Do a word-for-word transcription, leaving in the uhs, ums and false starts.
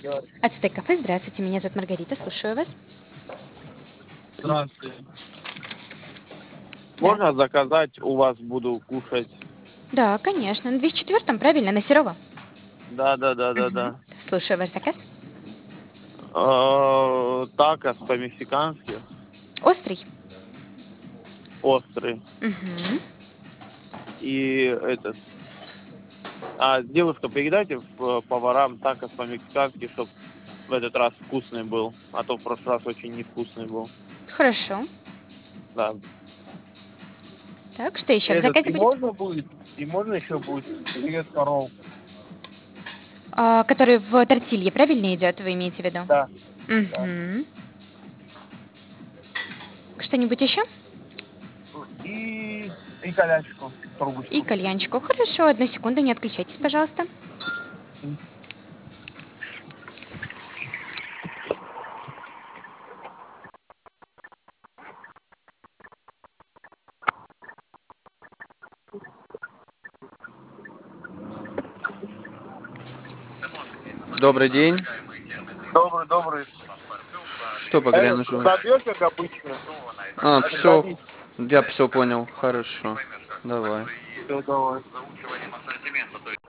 Ацтек кафе, здравствуйте, меня зовут Маргарита, слушаю вас. Здравствуйте. Да, Можно заказать, у вас буду кушать? да, конечно, на двести четвёртом, правильно, на Серова. Да, да, да, да, Мгм. да. Слушаю ваш заказ. Э, Такос по-мексикански, Острый. острый. Мгм. И этот. А, девушка, передайте в- поварам такос по-мексикански, чтобы в этот раз вкусный был. А то в прошлый раз очень невкусный был. Хорошо. Да. Так, что еще в Этот, заказе и будет? можно будет, и можно еще будет креветка ролл. А, который в тортилье, правильно идет, вы имеете в виду? Да, да. Угу. Что-нибудь еще? И, и колячку, И трубочку. кальянчику. Хорошо, одну секунду, не отключайтесь, пожалуйста. Добрый день. Добрый, добрый. Что по Этот, грянышу? забьешь, как обычно? А, все. Отдадите. Я все понял. Хорошо. Давай. Все, давай.